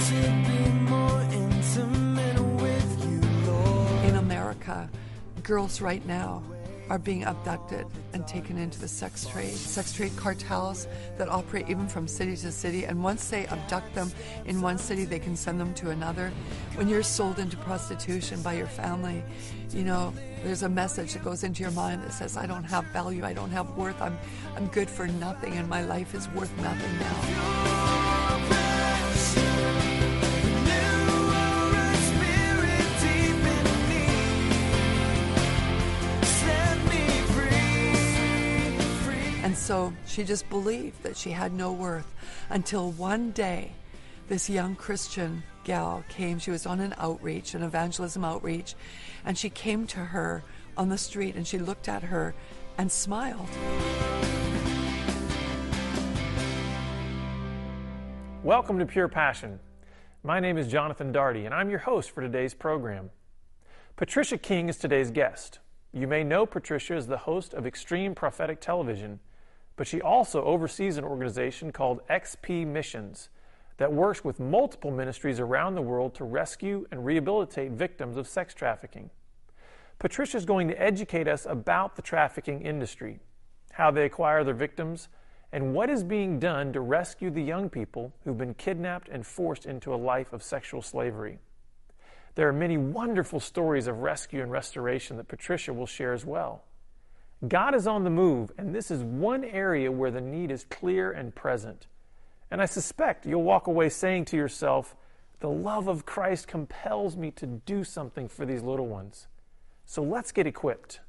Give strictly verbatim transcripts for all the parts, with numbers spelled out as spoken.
In America, girls right now are being abducted and taken into the sex trade. Sex trade cartels that operate even from city to city, and once they abduct them in one city, they can send them to another. When you're sold into prostitution by your family, you know, there's a message that goes into your mind that says, I don't have value, I don't have worth, I'm, I'm good for nothing, and my life is worth nothing now. And so she just believed that she had no worth until one day this young Christian gal came. She was on an outreach, an evangelism outreach, and she came to her on the street and she looked at her and smiled. Welcome to Pure Passion. My name is Jonathan Daugherty and I'm your host for today's program. Patricia King is today's guest. You may know Patricia as the host of Extreme Prophetic Television, but she also oversees an organization called X P Missions that works with multiple ministries around the world to rescue and rehabilitate victims of sex trafficking. Patricia is going to educate us about the trafficking industry, how they acquire their victims, and what is being done to rescue the young people who've been kidnapped and forced into a life of sexual slavery. There are many wonderful stories of rescue and restoration that Patricia will share as well. God is on the move, and this is one area where the need is clear and present. And I suspect you'll walk away saying to yourself, the love of Christ compels me to do something for these little ones. So let's get equipped.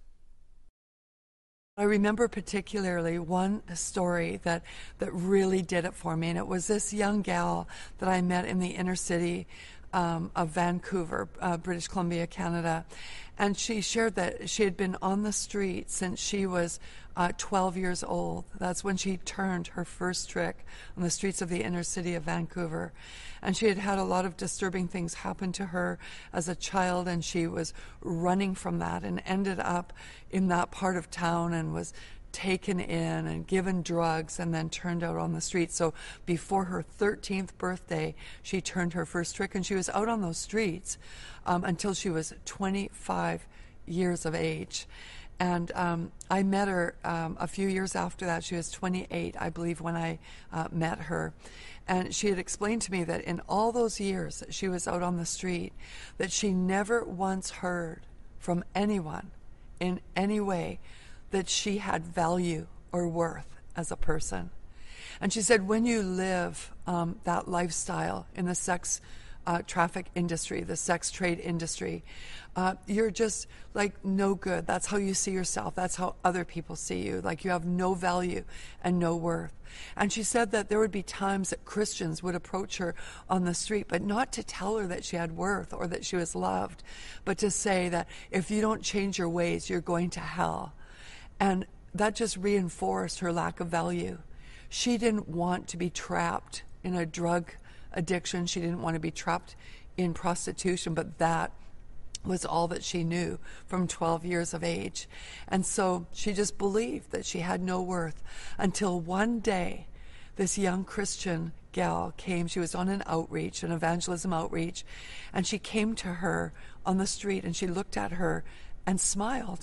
I remember particularly one story that, that really did it for me, and it was this young gal that I met in the inner city um, of Vancouver, uh, British Columbia, Canada. And she shared that she had been on the street since she was uh, twelve years old. That's when she turned her first trick on the streets of the inner city of Vancouver. And she had had a lot of disturbing things happen to her as a child, and she was running from that and ended up in that part of town and was taken in and given drugs and then turned out on the street. So before her thirteenth birthday, she turned her first trick, and she was out on those streets um, until she was twenty-five years of age. And um, I met her um, a few years after that. She was twenty-eight, I believe, when I uh, met her. And she had explained to me that in all those years that she was out on the street, that she never once heard from anyone in any way that she had value or worth as a person. And she said, when you live um, that lifestyle in the sex uh, traffic industry, the sex trade industry, uh, you're just like no good. That's how you see yourself. That's how other people see you. Like you have no value and no worth. And she said that there would be times that Christians would approach her on the street, but not to tell her that she had worth or that she was loved, but to say that if you don't change your ways, you're going to hell. And that just reinforced her lack of value. She didn't want to be trapped in a drug addiction. She didn't want to be trapped in prostitution, but that was all that she knew from twelve years of age. And so she just believed that she had no worth until one day this young Christian gal came. She was on an outreach, an evangelism outreach, and she came to her on the street and she looked at her and smiled.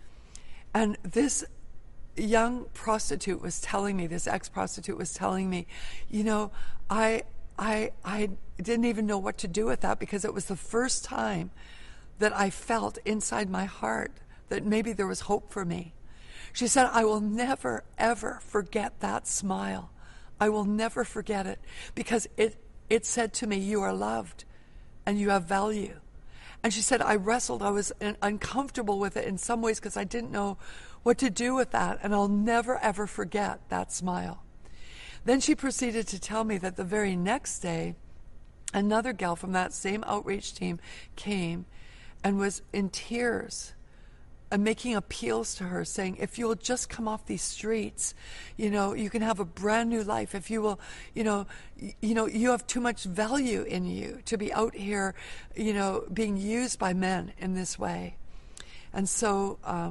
And this young prostitute was telling me, this ex-prostitute was telling me, you know, I, I, I didn't even know what to do with that because it was the first time that I felt inside my heart that maybe there was hope for me. She said, I will never, ever forget that smile. I will never forget it because it, it said to me, you are loved and you have value. And she said, I wrestled, I was uncomfortable with it in some ways because I didn't know what to do with that. And I'll never, ever forget that smile. Then she proceeded to tell me that the very next day, another gal from that same outreach team came and was in tears and making appeals to her, saying, if you will just come off these streets, you know, you can have a brand new life. If you will, you know, y- you know, you have too much value in you to be out here, you know, being used by men in this way. And so um,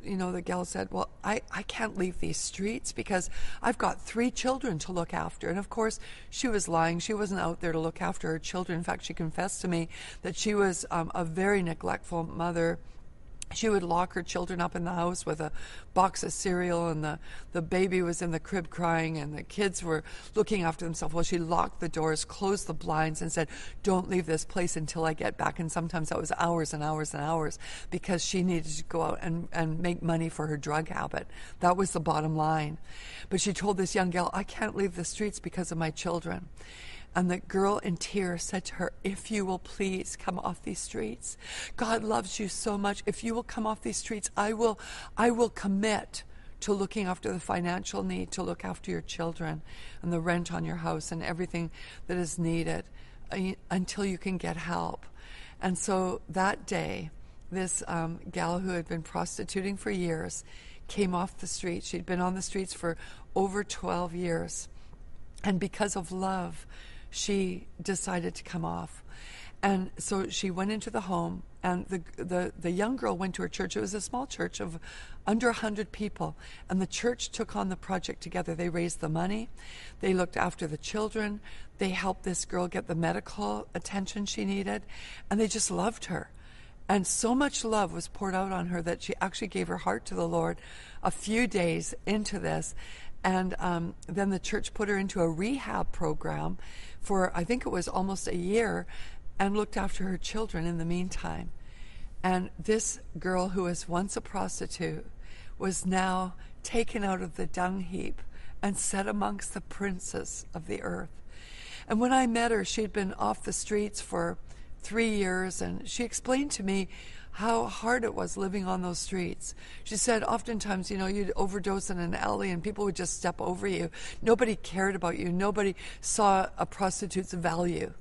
you know, the gal said, well, I, I can't leave these streets because I've got three children to look after. And of course, she was lying. She wasn't out there to look after her children. In fact, she confessed to me that she was um, a very neglectful mother. She would lock her children up in the house with a box of cereal, and the, the baby was in the crib crying, and the kids were looking after themselves. Well, she locked the doors, closed the blinds, and said, don't leave this place until I get back. And sometimes that was hours and hours and hours because she needed to go out and, and make money for her drug habit. That was the bottom line. But she told this young gal, I can't leave the streets because of my children. And the girl in tears said to her, if you will please come off these streets. God loves you so much. If you will come off these streets, I will, I will commit to looking after the financial need, to look after your children and the rent on your house and everything that is needed uh, until you can get help. And so that day, this um, gal who had been prostituting for years came off the streets. She'd been on the streets for over twelve years. And because of love, she decided to come off. And so she went into the home, and the, the, the young girl went to her church. It was a small church of under one hundred people. And the church took on the project together. They raised the money. They looked after the children. They helped this girl get the medical attention she needed. And they just loved her. And so much love was poured out on her that she actually gave her heart to the Lord a few days into this. And um, then the church put her into a rehab program for, I think it was almost a year, and looked after her children in the meantime. And this girl, who was once a prostitute, was now taken out of the dung heap and set amongst the princes of the earth. And when I met her, she'd been off the streets for three years, and she explained to me how hard it was living on those streets. She said oftentimes, you know, you'd overdose in an alley and people would just step over you. Nobody cared about you. Nobody saw a prostitute's value.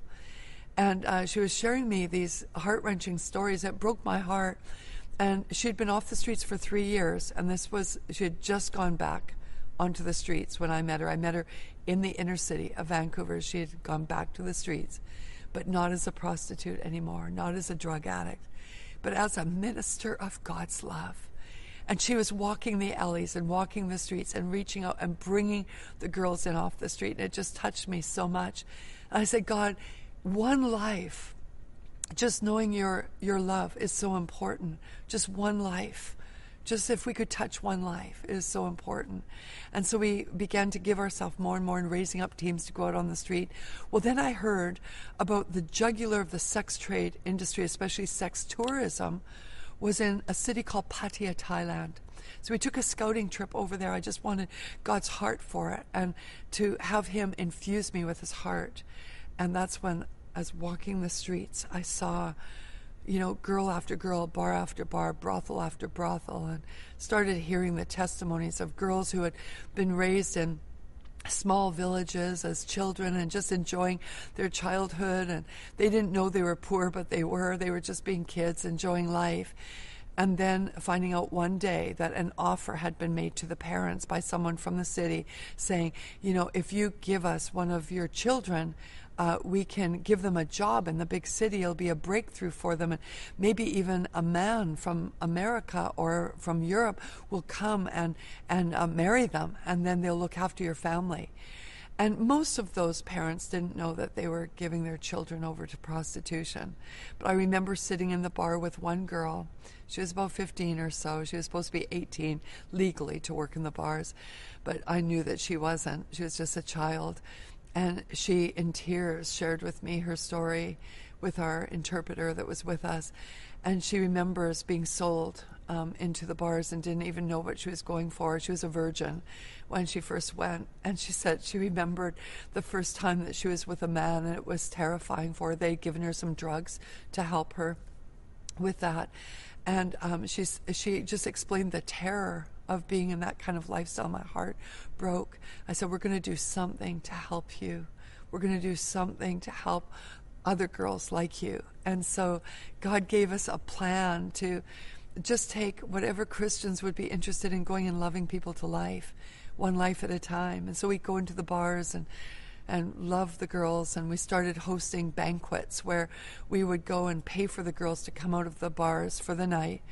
And uh, she was sharing me these heart-wrenching stories that broke my heart. And she'd been off the streets for three years, and this was, she had just gone back onto the streets when I met her. I met her in the inner city of Vancouver. She had gone back to the streets, but not as a prostitute anymore, not as a drug addict, but as a minister of God's love. And she was walking the alleys and walking the streets and reaching out and bringing the girls in off the street. And it just touched me so much. And I said, God, one life, just knowing your, your love is so important. Just one life. Just if we could touch one life is so important. And so we began to give ourselves more and more in raising up teams to go out on the street. Well, then I heard about the jugular of the sex trade industry, especially sex tourism, was in a city called Pattaya, Thailand. So we took a scouting trip over there. I just wanted God's heart for it and to have him infuse me with his heart. And that's when, as walking the streets, I saw, you know, girl after girl, bar after bar, brothel after brothel, and started hearing the testimonies of girls who had been raised in small villages as children and just enjoying their childhood. And they didn't know they were poor, but they were. They were just being kids, enjoying life. And then finding out one day that an offer had been made to the parents by someone from the city saying, you know, if you give us one of your children, Uh, we can give them a job in the big city. It'll be a breakthrough for them. And maybe even a man from America or from Europe will come and, and uh, marry them, and then they'll look after your family. And most of those parents didn't know that they were giving their children over to prostitution. But I remember sitting in the bar with one girl. She was about fifteen or so. She was supposed to be eighteen legally to work in the bars. But I knew that she wasn't. She was just a child. And she, in tears, shared with me her story with our interpreter that was with us. And she remembers being sold um, into the bars and didn't even know what she was going for. She was a virgin when she first went. And she said she remembered the first time that she was with a man, and it was terrifying for her. They'd given her some drugs to help her with that. And um, she's, she just explained the terror of being in that kind of lifestyle. My heart broke. I said, we're going to do something to help you. We're going to do something to help other girls like you. And so God gave us a plan to just take whatever Christians would be interested in going and loving people to life, one life at a time. And so we go into the bars and and love the girls, and we started hosting banquets where we would go and pay for the girls to come out of the bars for the night.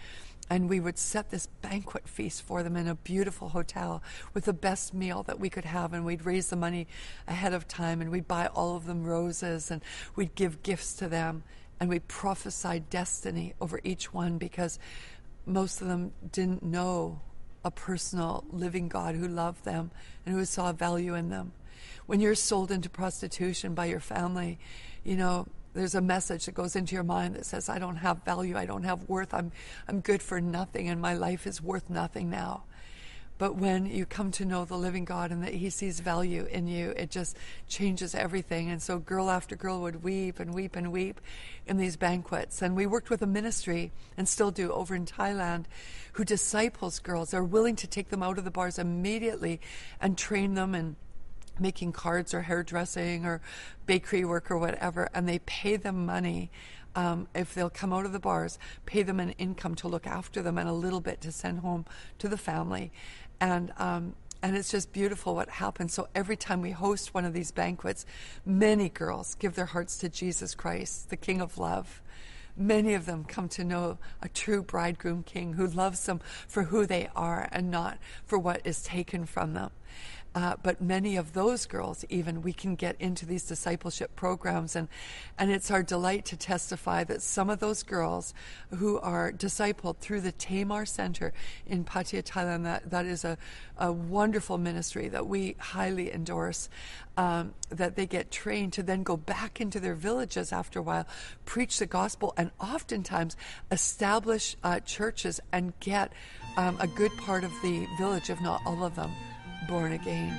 And we would set this banquet feast for them in a beautiful hotel with the best meal that we could have. And we'd raise the money ahead of time, and we'd buy all of them roses, and we'd give gifts to them. And we'd prophesy destiny over each one, because most of them didn't know a personal living God who loved them and who saw value in them. When you're sold into prostitution by your family, you know, there's a message that goes into your mind that says, I don't have value, I don't have worth, I'm I'm good for nothing, and my life is worth nothing now. But when you come to know the living God and that he sees value in you, it just changes everything. And so girl after girl would weep and weep and weep in these banquets. And we worked with a ministry, and still do, over in Thailand, who disciples girls. They're willing to take them out of the bars immediately and train them in making cards or hairdressing or bakery work or whatever, and they pay them money um, if they'll come out of the bars, pay them an income to look after them and a little bit to send home to the family. And um, and it's just beautiful what happens. So every time we host one of these banquets, many girls give their hearts to Jesus Christ, the King of Love. Many of them come to know a true bridegroom king who loves them for who they are and not for what is taken from them. Uh, but many of those girls, even, we can get into these discipleship programs, and, and it's our delight to testify that some of those girls who are discipled through the Tamar Center in Pattaya, Thailand, that, that is a, a wonderful ministry that we highly endorse, um, that they get trained to then go back into their villages after a while, preach the gospel, and oftentimes establish uh, churches and get um, a good part of the village, if not all of them, born again.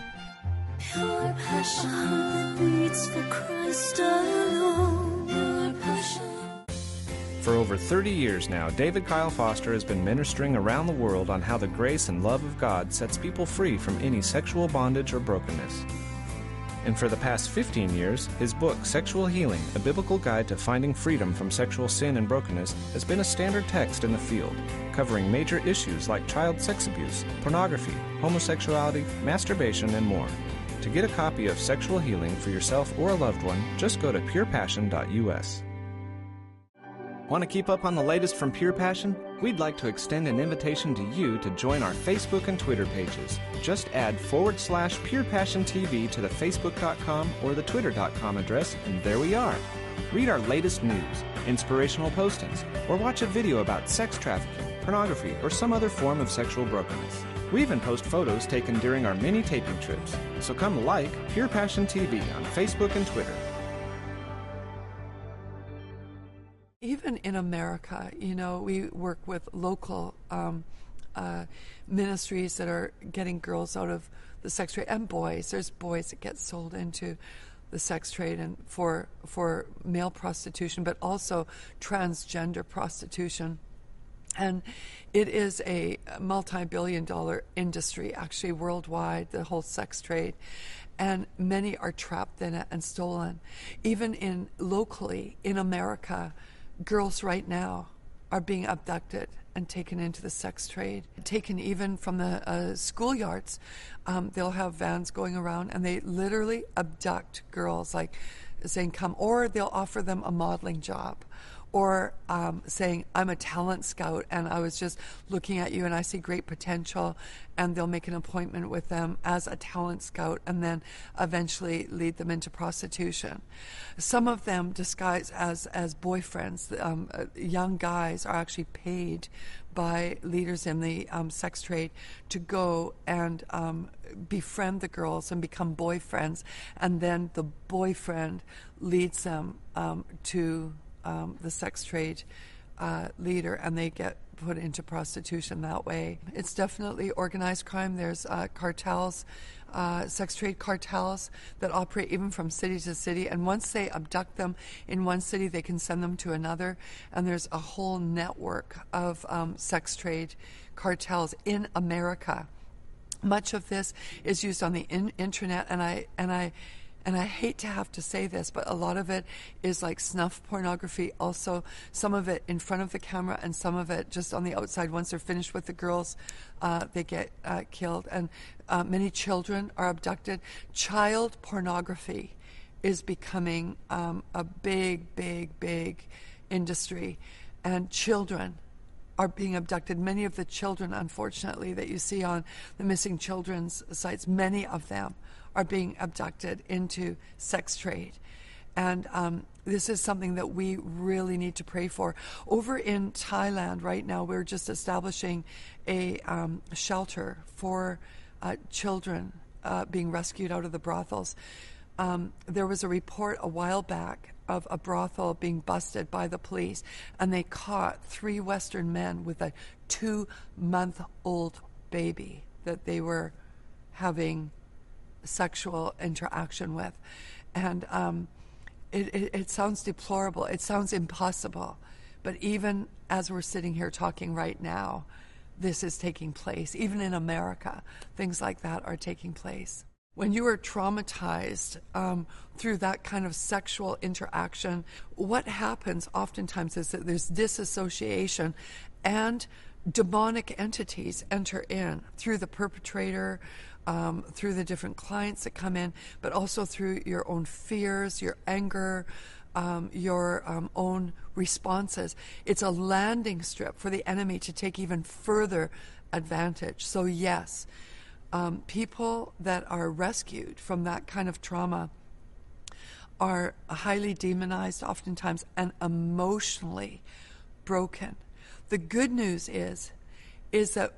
Pure passion that beats for Christ alone. Pure passion. For over thirty years now, David Kyle Foster has been ministering around the world on how the grace and love of God sets people free from any sexual bondage or brokenness. And for the past fifteen years, his book, Sexual Healing, A Biblical Guide to Finding Freedom from Sexual Sin and Brokenness, has been a standard text in the field, covering major issues like child sex abuse, pornography, homosexuality, masturbation, and more. To get a copy of Sexual Healing for yourself or a loved one, just go to pure passion dot U S. Want to keep up on the latest from Pure Passion? We'd like to extend an invitation to you to join our Facebook and Twitter pages. Just add forward slash Pure Passion T V to the Facebook dot com or the Twitter dot com address, and there we are. Read our latest news, inspirational postings, or watch a video about sex trafficking, pornography, or some other form of sexual brokenness. We even post photos taken during our mini taping trips. So come like Pure Passion T V on Facebook and Twitter. Even in America, you know, we work with local um, uh, ministries that are getting girls out of the sex trade, and boys. There's boys that get sold into the sex trade and for for male prostitution, but also transgender prostitution. And it is a multi-billion dollar industry, actually, worldwide, the whole sex trade. And many are trapped in it and stolen. Even in locally, in America, girls right now are being abducted and taken into the sex trade, taken even from the uh, schoolyards. Um, they'll have vans going around, and they literally abduct girls, like saying, come, or they'll offer them a modeling job, or um, saying, I'm a talent scout and I was just looking at you and I see great potential, and they'll make an appointment with them as a talent scout and then eventually lead them into prostitution. Some of them disguise as, as boyfriends. Um, uh, young guys are actually paid by leaders in the um, sex trade to go and um, befriend the girls and become boyfriends, and then the boyfriend leads them um, to Um, the sex trade uh, leader, and they get put into prostitution that way. It's definitely organized crime. There's uh, cartels, uh, sex trade cartels that operate even from city to city, and once they abduct them in one city, they can send them to another, and there's a whole network of um, sex trade cartels in America. Much of this is used on the in- internet, and I and I And I hate to have to say this, but a lot of it is like snuff pornography. Also, some of it in front of the camera and some of it just on the outside. Once they're finished with the girls, uh, they get uh, killed. And uh, many children are abducted. Child pornography is becoming um, a big, big, big industry. And children are being abducted. Many of the children, unfortunately, that you see on the missing children's sites, many of them are being abducted into sex trade. And um, this is something that we really need to pray for. Over in Thailand right now, we're just establishing a um, shelter for uh, children uh, being rescued out of the brothels. Um, there was a report a while back of a brothel being busted by the police, and they caught three Western men with a two-month-old baby that they were having sexual interaction with. And um, it, it, it sounds deplorable. It sounds impossible. But even as we're sitting here talking right now, this is taking place. Even in America, things like that are taking place. When you are traumatized um, through that kind of sexual interaction, what happens oftentimes is that there's disassociation, and demonic entities enter in through the perpetrator, um, through the different clients that come in, but also through your own fears, your anger, um, your um, own responses. It's a landing strip for the enemy to take even further advantage. So yes, Um, people that are rescued from that kind of trauma are highly demonized oftentimes and emotionally broken. The good news is, is that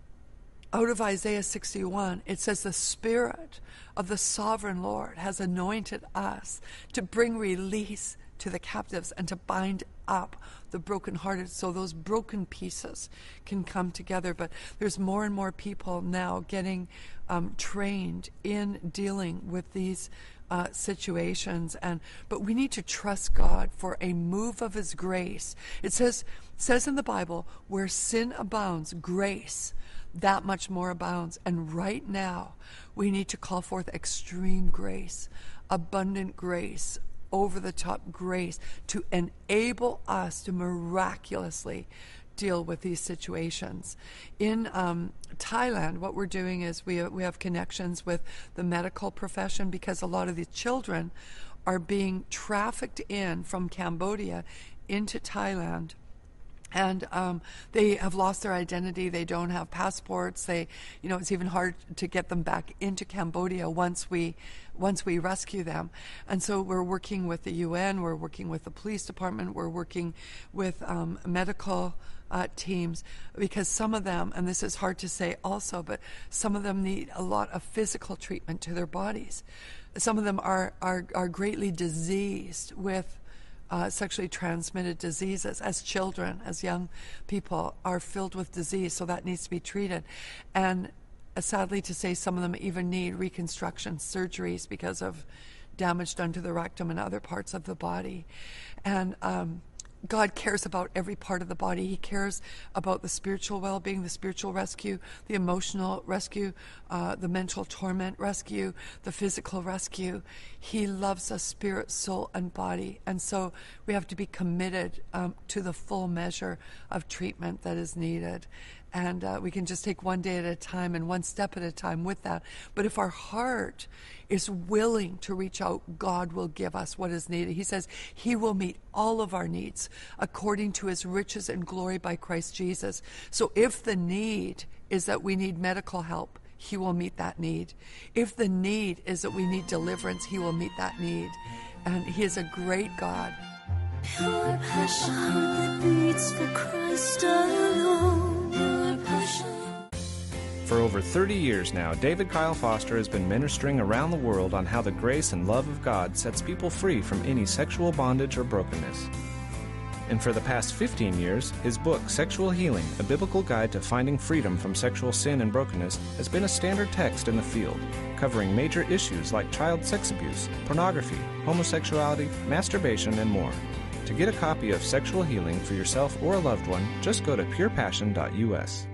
out of Isaiah sixty-one, it says the Spirit of the Sovereign Lord has anointed us to bring release to the captives and to bind up the brokenhearted, so those broken pieces can come together. But there's more and more people now getting um, trained in dealing with these uh, situations, and but we need to trust God for a move of His grace. It says says in the Bible, where sin abounds, grace that much more abounds. And right now, we need to call forth extreme grace, abundant grace, over-the-top grace to enable us to miraculously deal with these situations. In um, Thailand, what we're doing is we we have connections with the medical profession, because a lot of the children are being trafficked in from Cambodia into Thailand. And um, they have lost their identity. They don't have passports. They, you know, it's even hard to get them back into Cambodia once we, once we rescue them. And so we're working with the U N. We're working with the police department. We're working with um, medical uh, teams, because some of them, and this is hard to say also, but some of them need a lot of physical treatment to their bodies. Some of them are are, are greatly diseased with Uh, sexually transmitted diseases. As children, as young people, are filled with disease, so that needs to be treated. And uh, sadly to say, some of them even need reconstruction surgeries because of damage done to the rectum and other parts of the body. And um, God cares about every part of the body. He cares about the spiritual well-being, the spiritual rescue, the emotional rescue, uh, the mental torment rescue, the physical rescue. He loves us spirit, soul, and body. And so we have to be committed um, to the full measure of treatment that is needed. And uh, we can just take one day at a time and one step at a time with that. But if our heart is willing to reach out, God will give us what is needed. He says He will meet all of our needs according to His riches and glory by Christ Jesus. So if the need is that we need medical help, He will meet that need. If the need is that we need deliverance, He will meet that need. And He is a great God. Pure passion that beats for Christ alone. Pure passion. For over thirty years now, David Kyle Foster has been ministering around the world on how the grace and love of God sets people free from any sexual bondage or brokenness. And for the past fifteen years, his book, Sexual Healing, A Biblical Guide to Finding Freedom from Sexual Sin and Brokenness, has been a standard text in the field, covering major issues like child sex abuse, pornography, homosexuality, masturbation, and more. To get a copy of Sexual Healing for yourself or a loved one, just go to pure passion dot U S.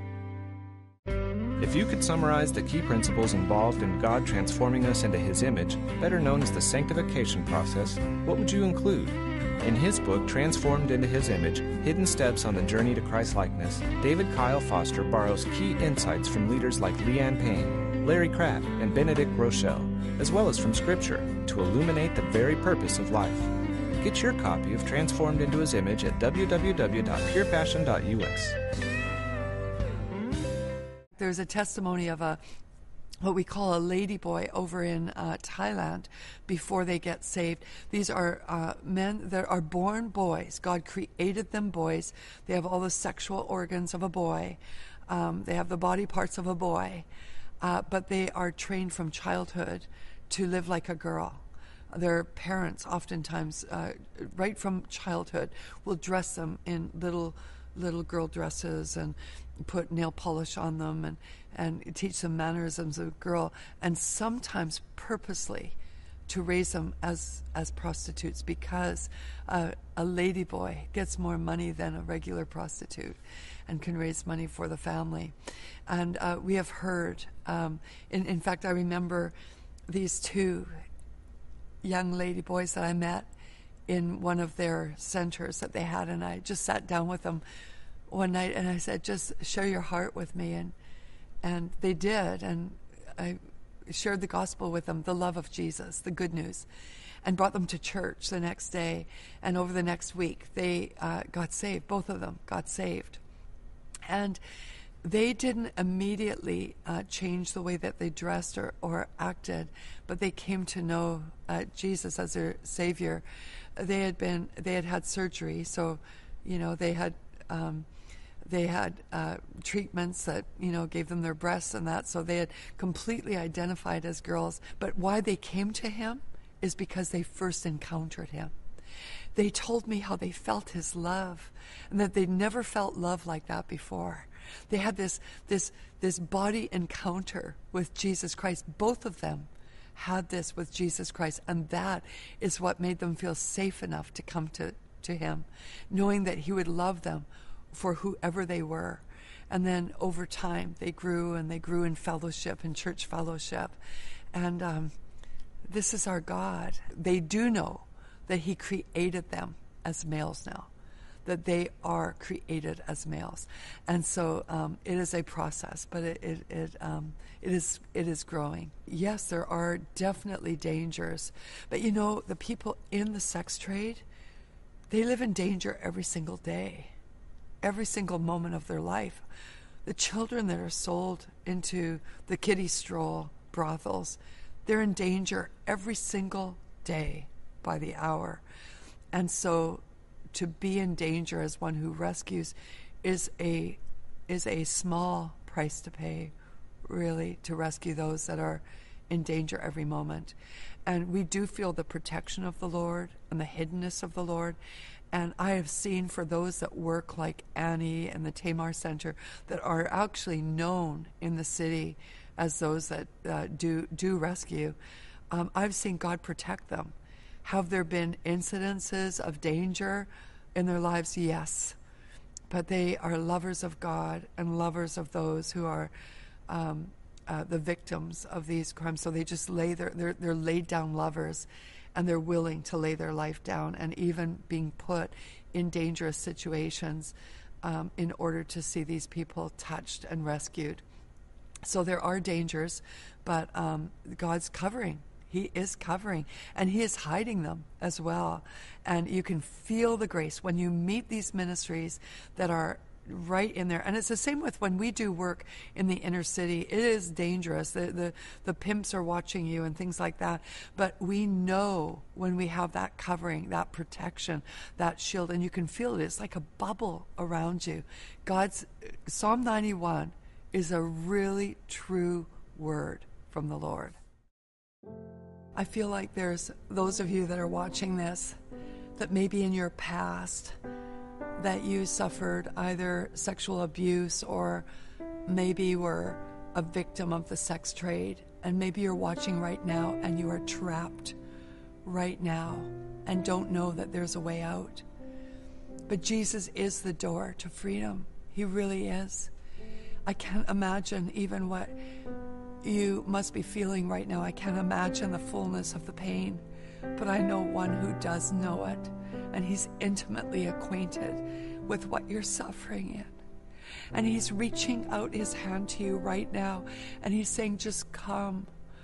If you could summarize the key principles involved in God transforming us into His image, better known as the sanctification process, what would you include? In his book, Transformed into His Image, Hidden Steps on the Journey to Christ-Likeness, David Kyle Foster borrows key insights from leaders like Leanne Payne, Larry Crabb, and Benedict Rochelle, as well as from Scripture, to illuminate the very purpose of life. Get your copy of Transformed into His Image at w w w dot pure passion dot u s. There's a testimony of a what we call a ladyboy over in uh, Thailand before they get saved. These are uh, men that are born boys. God created them boys. They have all the sexual organs of a boy. Um, they have the body parts of a boy. Uh, but they are trained from childhood to live like a girl. Their parents oftentimes, uh, right from childhood, will dress them in little little girl dresses and put nail polish on them and, and teach them mannerisms of a girl, and sometimes purposely to raise them as, as prostitutes, because uh, a ladyboy gets more money than a regular prostitute and can raise money for the family. And uh, we have heard, um, in, in fact, I remember these two young ladyboys that I met in one of their centers that they had, and I just sat down with them one night and I said, just share your heart with me, and and they did, and I shared the gospel with them, the love of Jesus, the good news, and brought them to church the next day, and over the next week they uh, got saved. Both of them got saved, and they didn't immediately uh, change the way that they dressed or, or acted, but they came to know uh, Jesus as their Savior. They had been, they had had surgery, so, you know, they had, um, they had uh, treatments that, you know, gave them their breasts and that, so they had completely identified as girls. But why they came to Him is because they first encountered Him. They told me how they felt His love, and that they'd never felt love like that before. They had this this this body encounter with Jesus Christ. Both of them had this with Jesus Christ, and that is what made them feel safe enough to come to, to Him, knowing that He would love them for whoever they were. And then over time, they grew, and they grew in fellowship, in church fellowship. And um, this is our God. They do know that He created them as males now, that they are created as males. And so um, it is a process, but it it it, um, it is it is growing. Yes, there are definitely dangers, but you know, the people in the sex trade, they live in danger every single day, every single moment of their life. The children that are sold into the kiddie stroll brothels, they're in danger every single day by the hour. And so to be in danger as one who rescues is a is a small price to pay, really, to rescue those that are in danger every moment. And we do feel the protection of the Lord and the hiddenness of the Lord. And I have seen, for those that work like Annie and the Tamar Center, that are actually known in the city as those that uh, do do rescue, um, I've seen God protect them. Have there been incidences of danger in their lives? Yes. But they are lovers of God and lovers of those who are um, uh, the victims of these crimes. So they just lay their, they're, they're laid down lovers, and they're willing to lay their life down, and even being put in dangerous situations um, in order to see these people touched and rescued. So there are dangers, but um, God's covering. He is covering, and He is hiding them as well. And you can feel the grace when you meet these ministries that are right in there. And it's the same with when we do work in the inner city. It is dangerous. The, the, the pimps are watching you and things like that. But we know when we have that covering, that protection, that shield, and you can feel it. It's like a bubble around you. God's Psalm ninety-one is a really true word from the Lord. I feel like there's those of you that are watching this that maybe in your past that you suffered either sexual abuse, or maybe were a victim of the sex trade, and maybe you're watching right now and you are trapped right now and don't know that there's a way out. But Jesus is the door to freedom. He really is. I can't imagine even what you must be feeling right now. I can't imagine the fullness of the pain, but I know one who does know it, and He's intimately acquainted with what you're suffering in. And He's reaching out His hand to you right now, and He's saying, just come.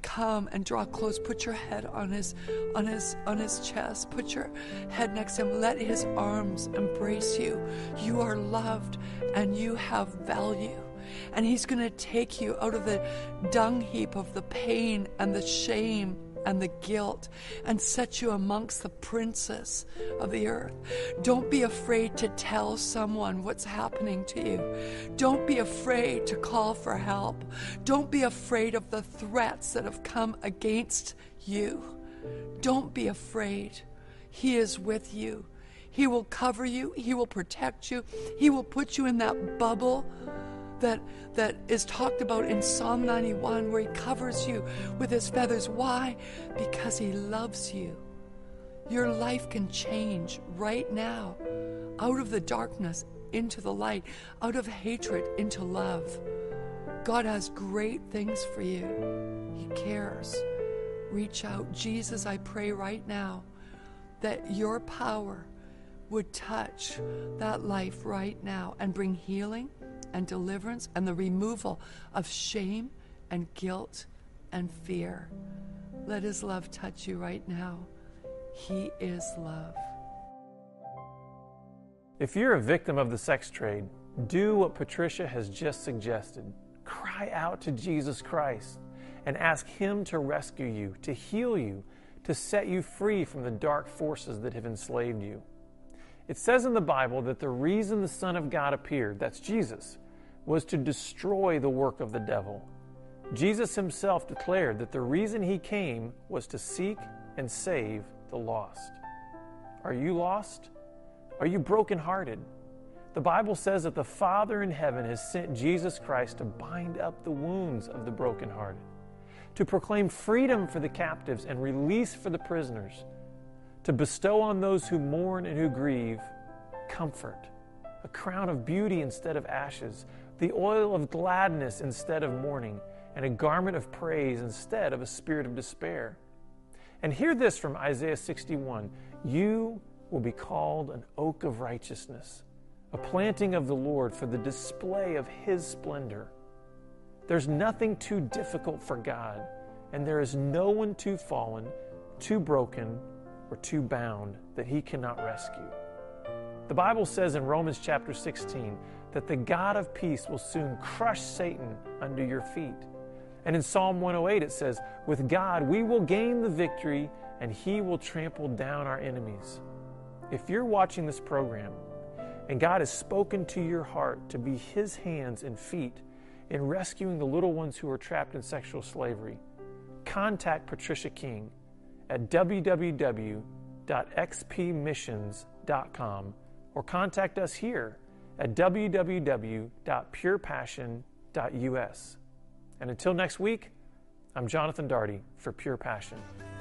come and draw close. Put your head on his on his on his chest. Put your head next to him. Let his arms embrace you. You are loved and you have value. And he's going to take you out of the dung heap of the pain and the shame and the guilt and set you amongst the princes of the earth. Don't be afraid to tell someone what's happening to you. Don't be afraid to call for help. Don't be afraid of the threats that have come against you. Don't be afraid. He is with you. He will cover you. He will protect you. He will put you in that bubble that that is talked about in Psalm ninety-one, where he covers you with his feathers. Why? Because he loves you. Your life can change right now, out of the darkness into the light, out of hatred into love. God has great things for you. He cares. Reach out. Jesus, I pray right now that your power would touch that life right now and bring healing and deliverance and the removal of shame and guilt and fear. Let his love touch you right now. He is love. If you're a victim of the sex trade, do what Patricia has just suggested. Cry out to Jesus Christ and ask him to rescue you, to heal you, to set you free from the dark forces that have enslaved you. It says in the Bible that the reason the Son of God appeared, that's Jesus, was to destroy the work of the devil. Jesus himself declared that the reason he came was to seek and save the lost. Are you lost? Are you brokenhearted? The Bible says that the Father in heaven has sent Jesus Christ to bind up the wounds of the brokenhearted, to proclaim freedom for the captives and release for the prisoners, to bestow on those who mourn and who grieve comfort, a crown of beauty instead of ashes, the oil of gladness instead of mourning, and a garment of praise instead of a spirit of despair. And hear this from Isaiah sixty-one, you will be called an oak of righteousness, a planting of the Lord for the display of his splendor. There's nothing too difficult for God, and there is no one too fallen, too broken, or too bound that he cannot rescue. The Bible says in Romans chapter sixteen that the God of peace will soon crush Satan under your feet. And in Psalm one oh eight it says, with God we will gain the victory and he will trample down our enemies. If you're watching this program and God has spoken to your heart to be his hands and feet in rescuing the little ones who are trapped in sexual slavery, contact Patricia King at w w w dot x p missions dot com or contact us here at w w w dot pure passion dot u s. And until next week, I'm Jonathan Daugherty for Pure Passion.